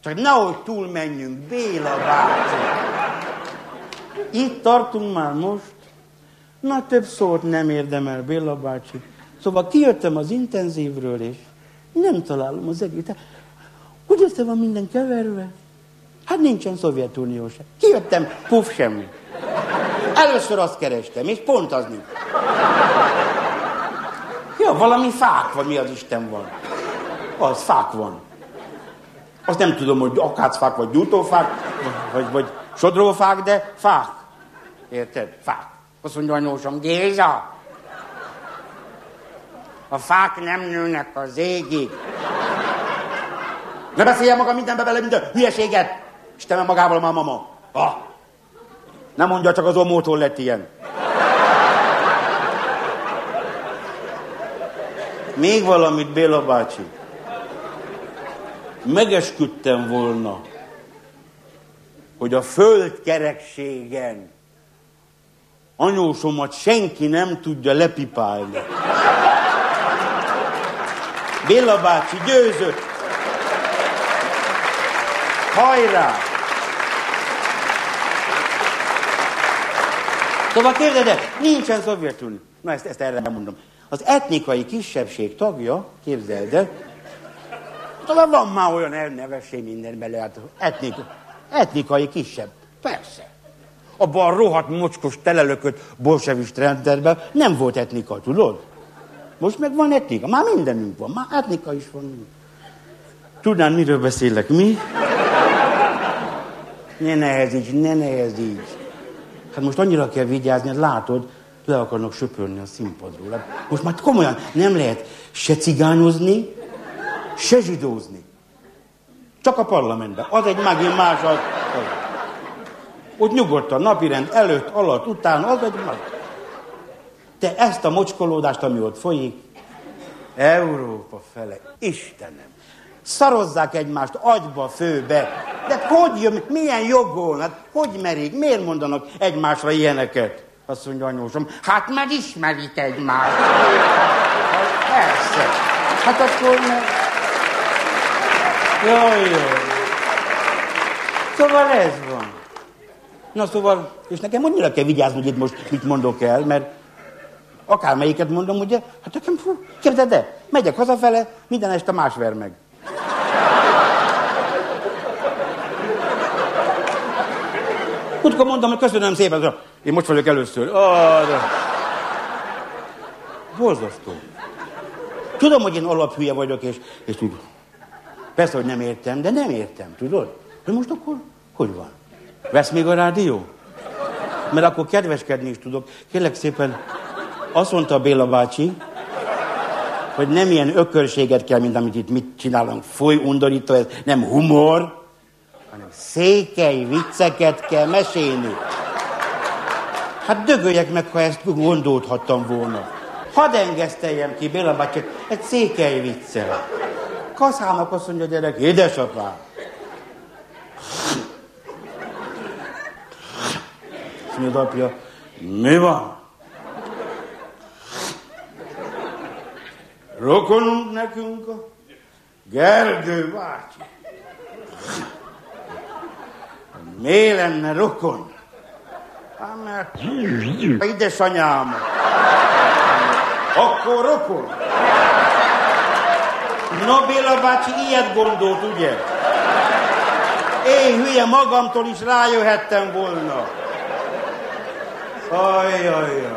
Csak nehogy túl menjünk, Béla bácsi. Itt tartunk már most. Na, több szót nem érdemel, Béla bácsi. Szóval kijöttem az intenzívről, és nem találom az egész. Hogy össze van minden keverve? Hát nincsen Szovjetunió sem. Kijöttem, puf, semmi. Először azt kerestem, és pont az nincs. Ja, valami fák van, mi az Isten van. Az, fák van. Azt nem tudom, hogy akácfák, vagy gyújtófák, vagy sodrófák, de fák. Érted? Fák. Azt mondja anyósom, Géza, a fák nem nőnek az égig. Ne beszéljen maga mindenbe bele, minden hülyeséget! Istenem magával már mama. Nem mondja, csak az omótól lett ilyen. Még valamit, Béla bácsi. Megesküdtem volna, hogy a földkerekségen anyósomat senki nem tudja lepipálni. Béla bácsi győzött. Hajrá! Szóval képzeld el, nincsen Szovjetunió. Na ezt erre nem mondom. Az etnikai kisebbség tagja, képzeld el, talán van már olyan elnevesség minden bele, hát etnikai kisebb. Persze. Abban a rohadt mocskos telelökött bolsevist rendszerben nem volt etnika, tudod? Most meg van etnika. Már mindenünk van. Már etnika is van. Tudnál, miről beszélek? Mi? Ne nehezíts. Hát most annyira kell vigyázni, hogy látod, le akarnak söpörni a színpadról. Hát most már komolyan nem lehet se cigányozni, se zsidózni. Csak a parlamentben. Az egy megint más az. Ott nyugodtan, napirend előtt, alatt, utána, az egy más. Te ezt a mocskolódást, ami ott folyik, Európa fele, Istenem, szarozzák egymást agyba, főbe. De hogy jön, milyen jogon, hát hogy merik, miért mondanak egymásra ilyeneket? Azt mondja anyósom, hát már ismerik egymást. Persze. Hát akkor meg... Jaj. Szóval ez van. Na szóval, és nekem annyira kell vigyázni, hogy itt most mit mondok el, mert akármelyiket mondom, ugye, hát nekem, képzeld el, megyek hazafele, minden este más ver meg. Utkor mondom, hogy köszönöm szépen, én most vagyok először. De... Borzasztó. Tudom, hogy én alaphülye vagyok, és tudom. Persze, hogy nem értem, de nem értem, tudod? De most akkor hogy van? Vesz még a rádió? Mert akkor kedveskedni is tudok. Kérlek szépen, azt mondta a Béla bácsi, hogy nem ilyen ökörséget kell, mint amit itt mit csinálunk. Fúj, undorító, ez nem humor, hanem székely vicceket kell mesélni. Hát dögöljek meg, ha ezt gondolhattam volna. Hadd engeszteljem ki Béla bácsi egy székely viccel. Kaszának azt mondja a gyerek, édesapám. Azt mondja az apja, mi van? Rokonunk nekünk a Gergő bácsi. Mi lenne rokon? Hát mert édesanyám. Akkor rokon. No, Béla bácsi ilyet gondolt, ugye? Én hülye magamtól is rájöhettem volna. Ajjajjaj.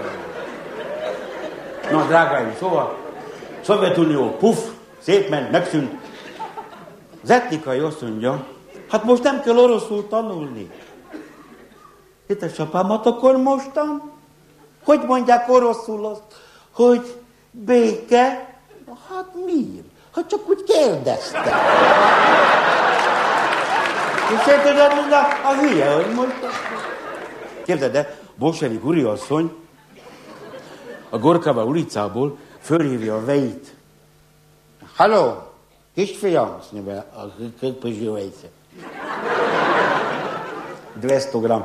Na, drágáim, szóval Szovjetunió, puff, szétment, megszűnt. Az etnikai azt mondja, hát most nem kell oroszul tanulni. Édesapámat akkor mostan? Hogy mondják oroszul azt, hogy béke? Hát miért? Hát csak úgy kérdeztem. És én tudod, mint a hülye, hogy mondta. Képzeld el, bolsevik úriasszony a Gorkava ulicából fölhívja a vejit. Halló, kisfiam, azt mondja, a közpözső vejsze. 200 gram.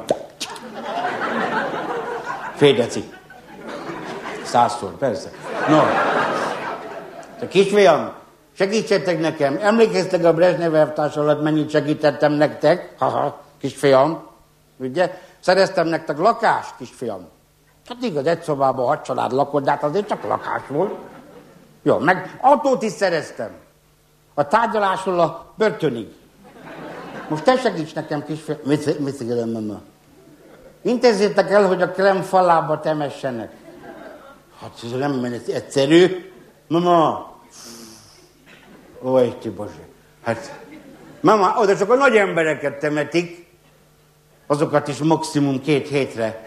Fél deci. 100-szor, persze. No, a kisfiam, Segítsetek nekem. Emlékeztek a Brezsnyev elvtárs alatt, mennyit segítettem nektek? Haha, kisfiam. Ugye? Szereztem nektek lakást, kisfiam. Hát igaz, egy szobában 6 család lakott, de hát azért csak lakás volt. Jó, meg autót is szereztem. A tárgyalásról a börtönig. Most te segíts nekem, kisfiam. Mit szigedem, mama? Intézzétek el, hogy a krem falába temessenek. Hát ez nem egyszerű. Mama. Ó, Isten Boże. Hát, mama, oda csak a nagy embereket temetik. Azokat is maximum 2 hétre.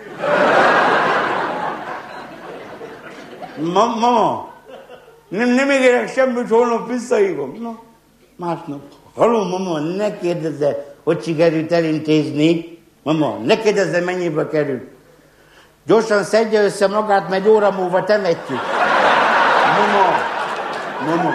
Mama, nem ígérek semmit, holnap visszahívom. Na, másnap. Halló, mama, ne kérdezze, hogy sikerült elintézni. Mama, ne kérdezze, mennyibe került. Gyorsan szedje össze magát, mert 1 óra múlva temetjük. Mama.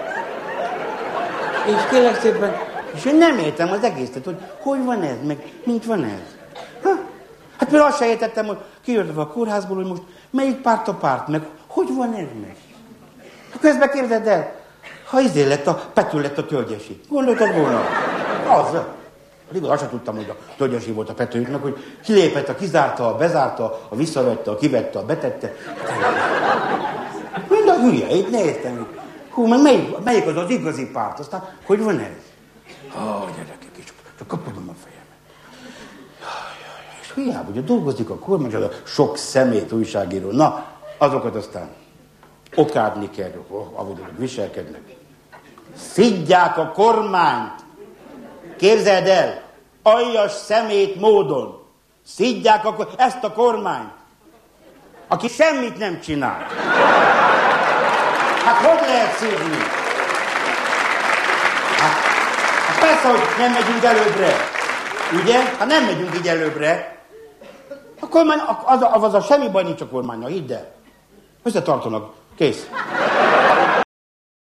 És kérlek szépen, és én nem értem az egészet, hogy van ez, meg mint van ez. Hát például azt se értettem, hogy kijöttök a kórházból, hogy most melyik párt a párt, meg hogy van ez meg. Közben képzeld el, ha Pető lett a Tölgyesi. Gondoltad volna? Az. Igaz, azt sem tudtam, hogy a Tölgyesi volt a Petőjüknek, hogy kilépett, kizárta, bezárta, visszavette, kivette, betette. Mind a hülye, itt ne értem. Hú, meg melyik az igazi párt? Aztán, hogy van ez? Gyerekek, csak kapodom a fejemet. És hiába, ugye dolgozik a kormány, az a sok szemét újságíró. Na, azokat aztán okádni kell, ahogy viselkednek. Szidják a kormányt. Képzeld el, aljas szemét módon. Szidják ezt a kormányt, aki semmit nem csinál. Hát hogy lehet szívni? Hát persze, hogy nem megyünk előbbre. Ugye? Hát nem megyünk így előbbre. A kormány, az a semmi baj nincs a kormánnyal, hidd el. Összetartanak. Kész.